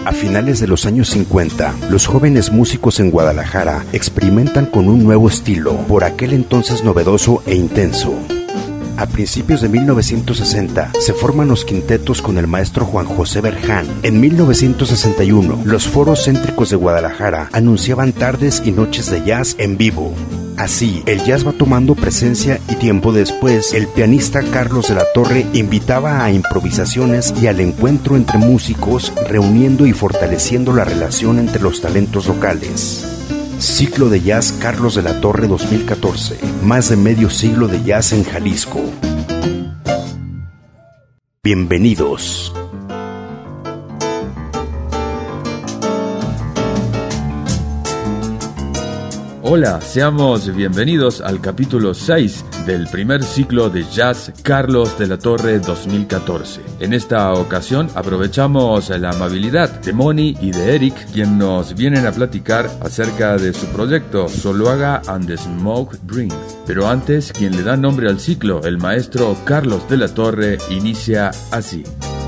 A finales de los años 50, los jóvenes músicos en Guadalajara experimentan con un nuevo estilo, por aquel entonces novedoso e intenso. A principios de 1960 se forman los quintetos con el maestro Juan José Berján. En 1961, los foros céntricos de Guadalajara anunciaban tardes y noches de jazz en vivo. Así, el jazz va tomando presencia y tiempo después, el pianista Carlos de la Torre invitaba a improvisaciones y al encuentro entre músicos, reuniendo y fortaleciendo la relación entre los talentos locales. Ciclo de Jazz Carlos de la Torre 2014. Más de medio siglo de jazz en Jalisco. Bienvenidos. Hola, seamos bienvenidos al capítulo 6 del primer ciclo de Jazz Carlos de la Torre 2014. En esta ocasión aprovechamos la amabilidad de Moni y de Eric, quien nos vienen a platicar acerca de su proyecto Zuluaga and the Smoke Rings. Pero antes, quien le da nombre al ciclo, el maestro Carlos de la Torre, inicia así.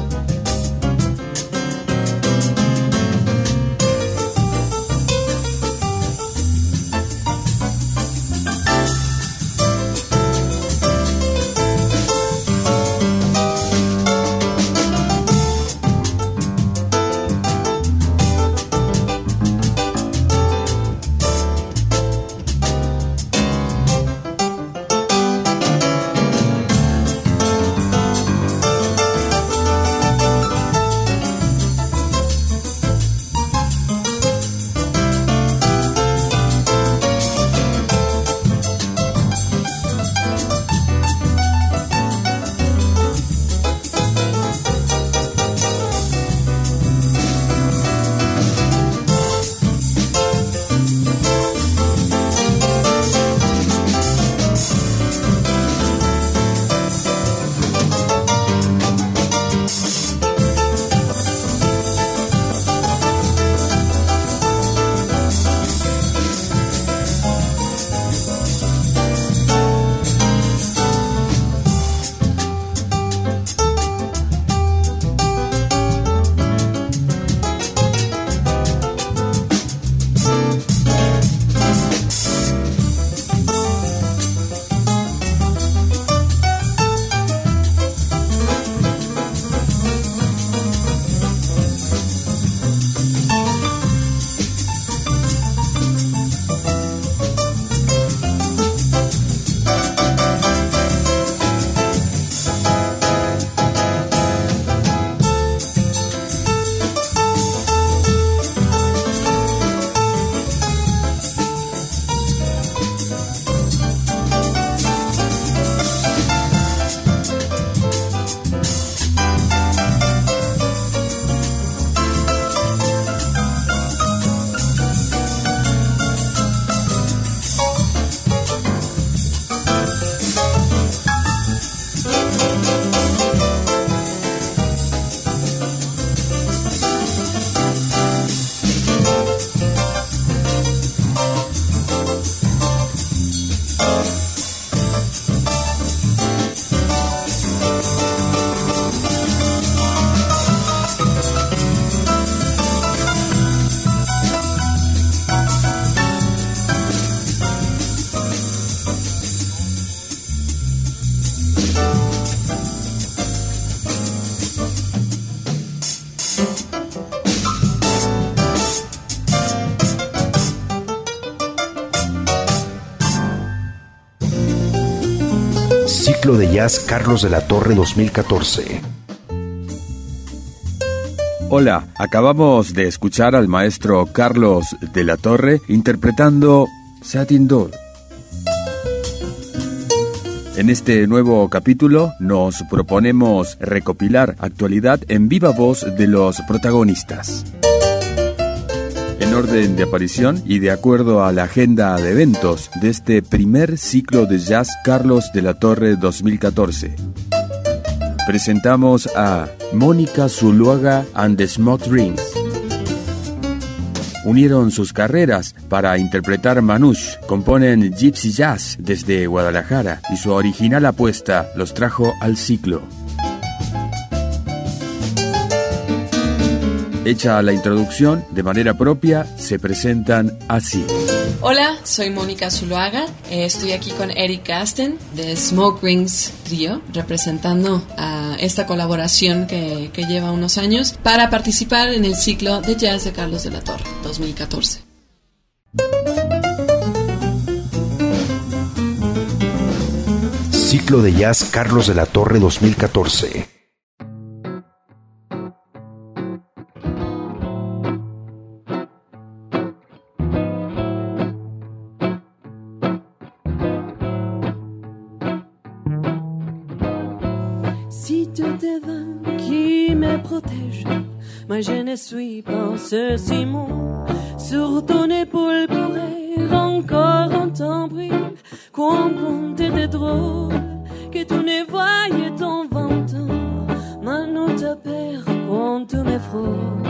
Ciclo de Jazz Carlos de la Torre 2014. Hola, acabamos de escuchar al maestro Carlos de la Torre interpretando Satin Door. En este nuevo capítulo nos proponemos recopilar actualidad en viva voz de los protagonistas. En orden de aparición y de acuerdo a la agenda de eventos de este primer ciclo de Jazz Carlos de la Torre 2014. Presentamos a Mónica Zuluaga and the Smoke Rings. Unieron sus carreras para interpretar Manouche, componen Gypsy Jazz desde Guadalajara y su original apuesta los trajo al ciclo. Hecha la introducción, de manera propia, se presentan así. Hola, soy Mónica Zuluaga. Estoy aquí con Eric Gasten de Smoke Rings Trio, representando a esta colaboración que lleva unos años para participar en el ciclo de jazz de Carlos de la Torre 2014. Ciclo de Jazz Carlos de la Torre 2014. Si tout est vain qui me protège, moi je ne suis pas ce Simon. Sur ton épaule pourrait encore entendre qu'on t'était drôle, que tu ne voyais ton ventre, maintenant te perds quand tu me frôles.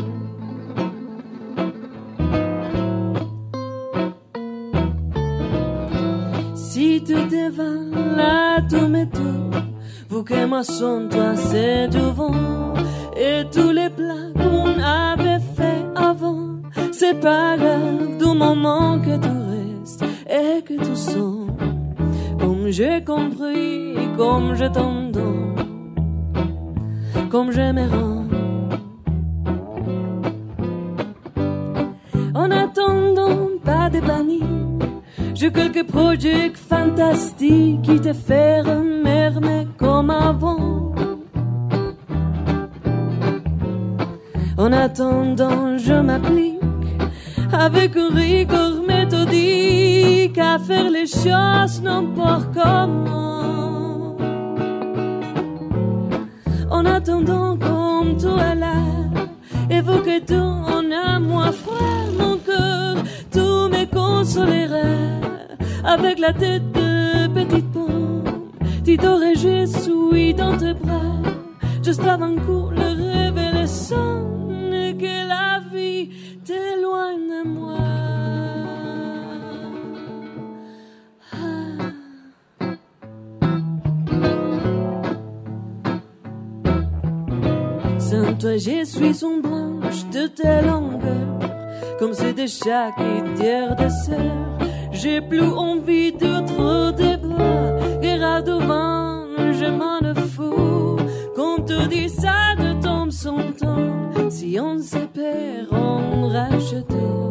Si tout est vain, là tout me tout, vous que moi son toi c'est du vent, et tous les plats qu'on avait fait avant, c'est pas grave du moment que tu restes et que tu sens comme j'ai compris, comme je t'en donne, comme je me rends. En attendant, pas de panique, j'ai quelques projets fantastiques qui te feront m'aimer comme avant. En attendant, je m'applique avec une rigueur méthodique à faire les choses n'importe comment. En attendant, comme tu es là, évoque tout en un moi frère, mon cœur, tout me consolera avec la tête de petite pomme. Tu t'aurais, je suis dans tes bras, juste avant que le réveil sonne, que la vie t'éloigne de moi. Sans toi, je suis une branche de tes longueurs, comme c'est de chaque tiers de sœur. J'ai plus envie de trop de bras, guerre devant, je m'en fous. Quand tu dis ça de tombe son temps, si on se perd, on rachète.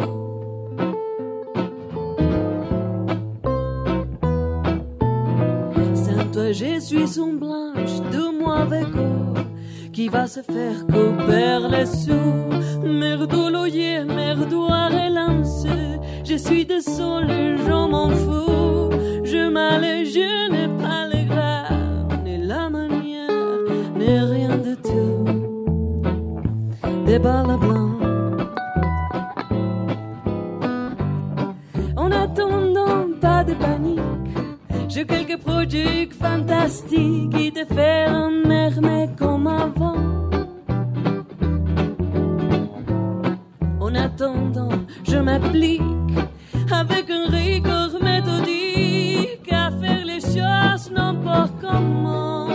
Sans toi, je suis une blanche de moi avec eau, qui va se faire couper les sous. Merdo loyer, merdo à relancer, je suis désolé, je m'en fous. Je m'allais, je n'ai pas les grades, ni la manière, ni rien de tout. Des balles blancs. En attendant, pas de panique, j'ai quelques projets fantastiques qui te feront m'aimer comme avant. En attendant, je m'applique avec une rigueur méthodique à faire les choses n'importe comment.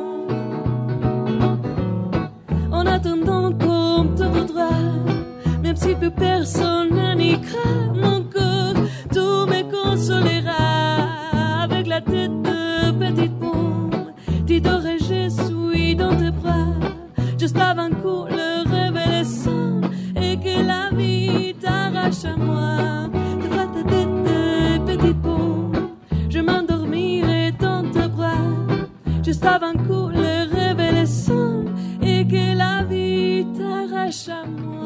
En attendant, comme tu voudras, même si plus personne n'y croit, mon cœur, tout me consolera avec la tête de petite pomme. Tu t'aurais, je suis dans tes bras, juste avant que le réveil sonne et que la vie t'arrache à moi. Tu feras ta tête de petite pomme, je m'endormirai dans tes bras, juste avant que le réveil sonne et que la vie t'arrache à moi.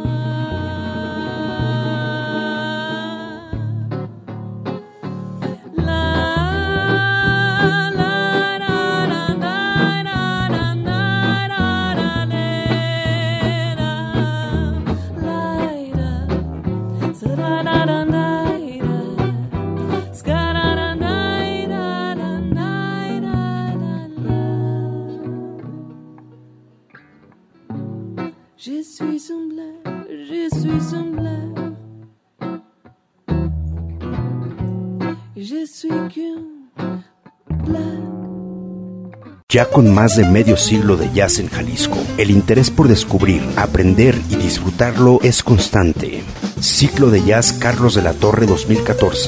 Je suis un blaire, je suis un blaire, je suis qu'un blague. Ya con más de medio siglo de jazz en Jalisco, el interés por descubrir, aprender y disfrutarlo es constante. Ciclo de Jazz Carlos de la Torre 2014.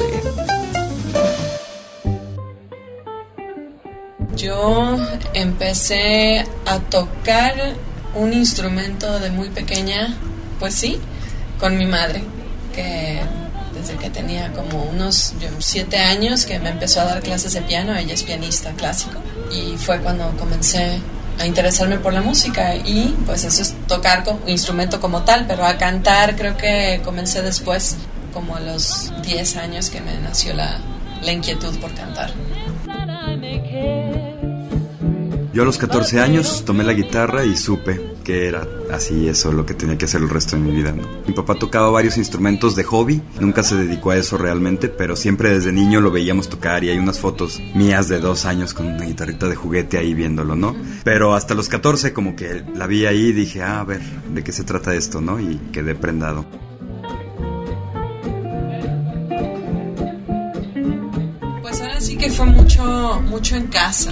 Yo empecé a tocar un instrumento de muy pequeña, pues sí, con mi madre, que desde que tenía como unos 7 años que me empezó a dar clases de piano. Ella es pianista clásico y fue cuando comencé a interesarme por la música, y pues eso es tocar con instrumento como tal, pero a cantar creo que comencé después, como a los 10 años que me nació la inquietud por cantar. Yo a los 14 años tomé la guitarra y supe que era así, eso lo que tenía que hacer el resto de mi vida, ¿no? Mi papá tocaba varios instrumentos de hobby, nunca se dedicó a eso realmente, pero siempre desde niño lo veíamos tocar, y hay unas fotos mías de 2 años con una guitarrita de juguete ahí viéndolo, ¿no? Pero hasta los 14 como que la vi ahí y dije, a ver, ¿de qué se trata esto, no? Y quedé prendado. Pues ahora sí que fue mucho en casa.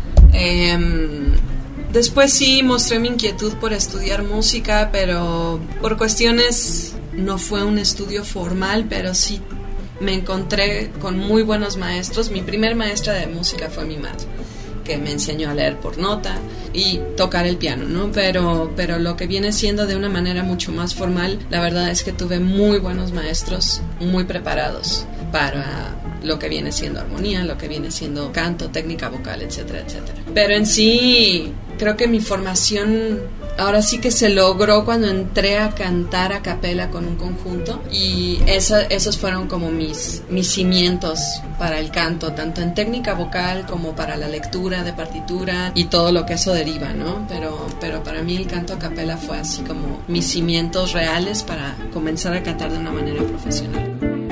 Después sí mostré mi inquietud por estudiar música, pero por cuestiones no fue un estudio formal, pero sí me encontré con muy buenos maestros. Mi primer maestra de música fue mi madre, que me enseñó a leer por nota y tocar el piano, ¿no? Pero lo que viene siendo de una manera mucho más formal, la verdad es que tuve muy buenos maestros, muy preparados para lo que viene siendo armonía, lo que viene siendo canto, técnica vocal, etcétera, etcétera. Pero en sí, creo que mi formación ahora sí que se logró cuando entré a cantar a capela con un conjunto, y esos fueron como mis cimientos para el canto, tanto en técnica vocal como para la lectura de partitura y todo lo que eso deriva, ¿no? Pero para mí el canto a capela fue así como mis cimientos reales para comenzar a cantar de una manera profesional.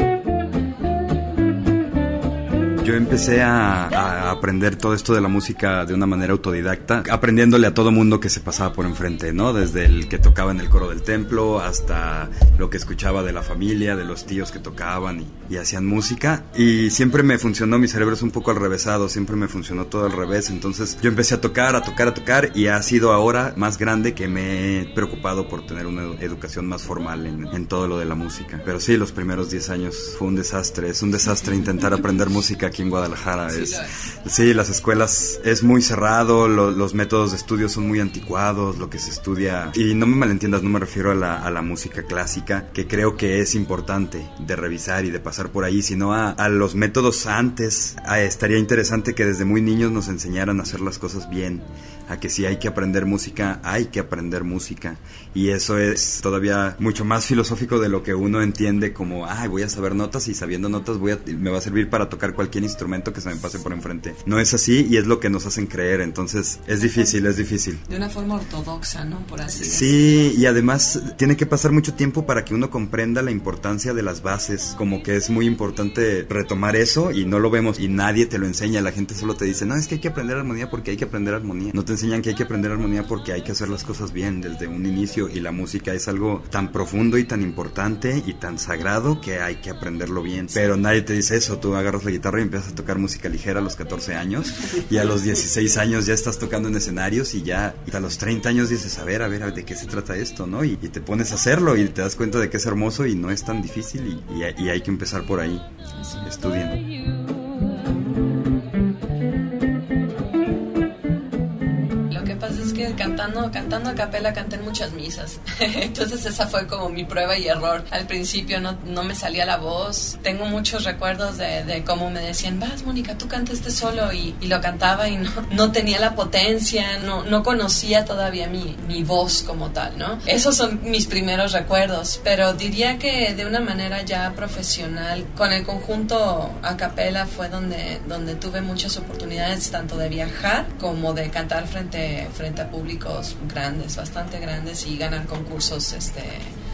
Yo empecé a aprender todo esto de la música de una manera autodidacta, aprendiéndole a todo mundo que se pasaba por enfrente, ¿no? Desde el que tocaba en el coro del templo hasta lo que escuchaba de la familia, de los tíos que tocaban y hacían música. Y siempre me funcionó, mi cerebro es un poco al revésado, siempre me funcionó todo al revés. Entonces yo empecé a tocar, y ha sido ahora más grande que me he preocupado por tener una educación más formal en todo lo de la música. Pero sí, los primeros 10 años fue un desastre, es un desastre intentar aprender música aquí en Guadalajara. Sí, las escuelas es muy cerrado, los métodos de estudio son muy anticuados, lo que se estudia, y no me malentiendas, no me refiero a la música clásica, que creo que es importante de revisar y de pasar por ahí, sino a los métodos antes. Estaría interesante que desde muy niños nos enseñaran a hacer las cosas bien, a que si hay que aprender música, hay que aprender música, y eso es todavía mucho más filosófico de lo que uno entiende como, voy a saber notas, y sabiendo notas me va a servir para tocar cualquier instrumento que se me pase por enfrente. No es así, y es lo que nos hacen creer. Entonces es difícil. De una forma ortodoxa, ¿no? Por así decirlo. Sí, y además tiene que pasar mucho tiempo para que uno comprenda la importancia de las bases, como que es muy importante retomar eso, y no lo vemos, y nadie te lo enseña. La gente solo te dice, no, es que hay que aprender armonía porque hay que aprender armonía. No te enseñan que hay que aprender armonía porque hay que hacer las cosas bien desde un inicio, y la música es algo tan profundo y tan importante y tan sagrado que hay que aprenderlo bien. Pero nadie te dice eso. Tú agarras la guitarra y empiezas a tocar música ligera a los 14 años, y a los 16 años ya estás tocando en escenarios, y a los 30 años dices, a ver, ¿de qué se trata esto, no? Y te pones a hacerlo y te das cuenta de que es hermoso y no es tan difícil, y hay que empezar por ahí. Estudien. Cantando a capela canté en muchas misas. Entonces esa fue como mi prueba y error. Al principio no me salía la voz. Tengo muchos recuerdos de cómo me decían, vas Mónica, tú canta este solo, y lo cantaba y no tenía la potencia, no conocía todavía mi voz como tal, ¿no? Esos son mis primeros recuerdos, pero diría que de una manera ya profesional, con el conjunto a capela fue donde tuve muchas oportunidades, tanto de viajar como de cantar frente a públicos grandes, bastante grandes, y ganar concursos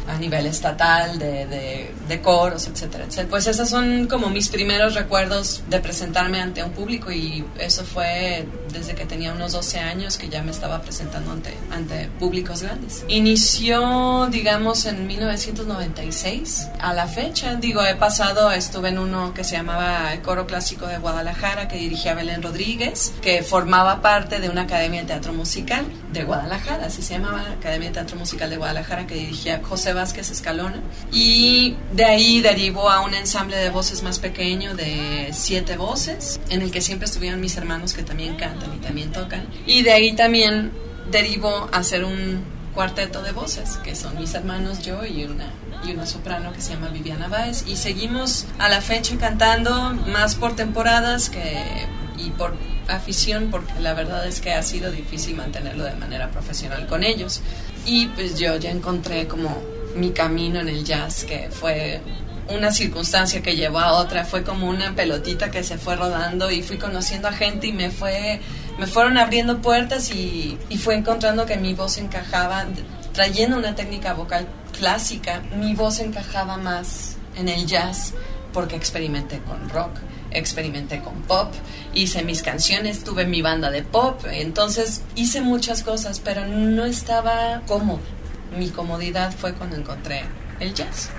a nivel estatal, de coros, etcétera, etcétera. Pues esos son como mis primeros recuerdos de presentarme ante un público, y eso fue desde que tenía unos 12 años que ya me estaba presentando ante públicos grandes. Inició, digamos, en 1996. A la fecha, estuve en uno que se llamaba el Coro Clásico de Guadalajara, que dirigía Belén Rodríguez, que formaba parte de una academia de teatro musical de Guadalajara, así se llamaba, Academia de Teatro Musical de Guadalajara, que dirigía José Vázquez Escalona, y de ahí derivó a un ensamble de voces más pequeño de 7 voces, en el que siempre estuvieron mis hermanos, que también cantan y también tocan, y de ahí también derivó a hacer un cuarteto de voces, que son mis hermanos, yo y una soprano que se llama Viviana Báez, y seguimos a la fecha cantando más por temporadas y por afición, porque la verdad es que ha sido difícil mantenerlo de manera profesional con ellos. Y pues yo ya encontré como mi camino en el jazz, que fue una circunstancia que llevó a otra, fue como una pelotita que se fue rodando, y fui conociendo a gente y me fueron abriendo puertas, y fue encontrando que mi voz encajaba, trayendo una técnica vocal clásica, mi voz encajaba más en el jazz, porque experimenté con rock, experimenté con pop, hice mis canciones, tuve mi banda de pop, entonces hice muchas cosas, pero no estaba cómoda. Mi comodidad fue cuando encontré el jazz.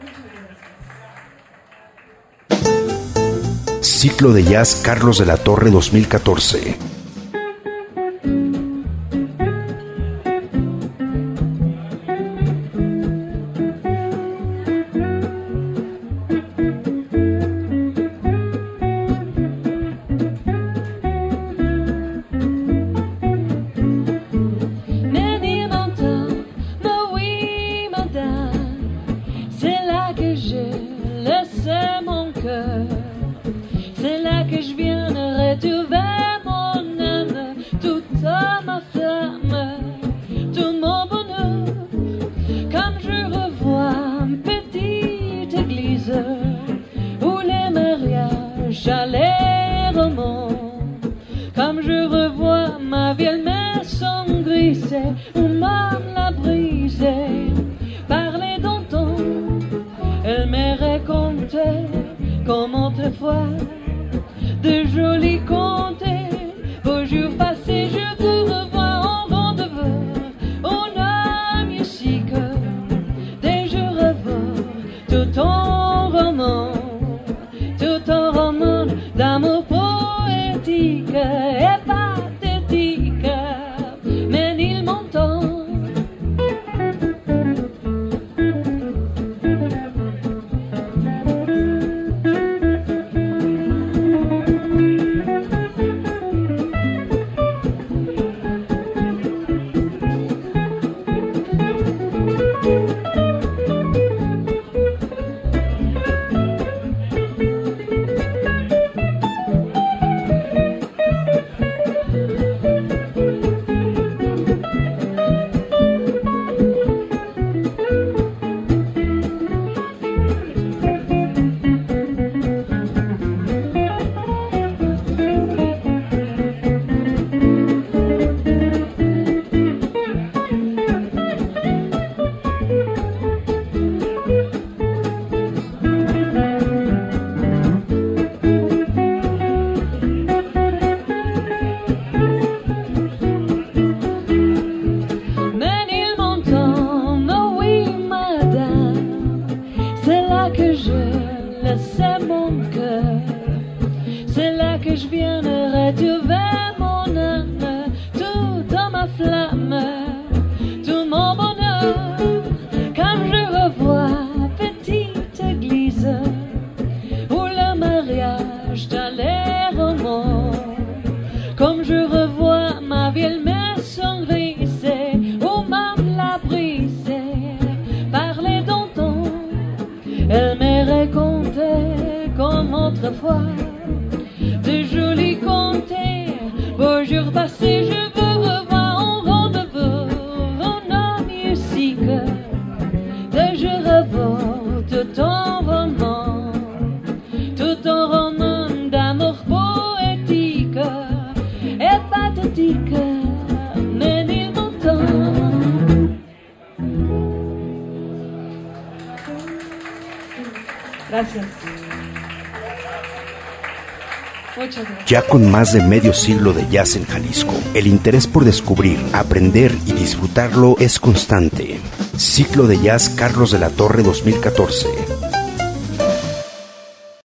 Ciclo de Jazz Carlos de la Torre 2014. Gracias. Muchas gracias. Ya con más de medio siglo de jazz en Jalisco, el interés por descubrir, aprender y disfrutarlo es constante. Ciclo de Jazz Carlos de la Torre 2014.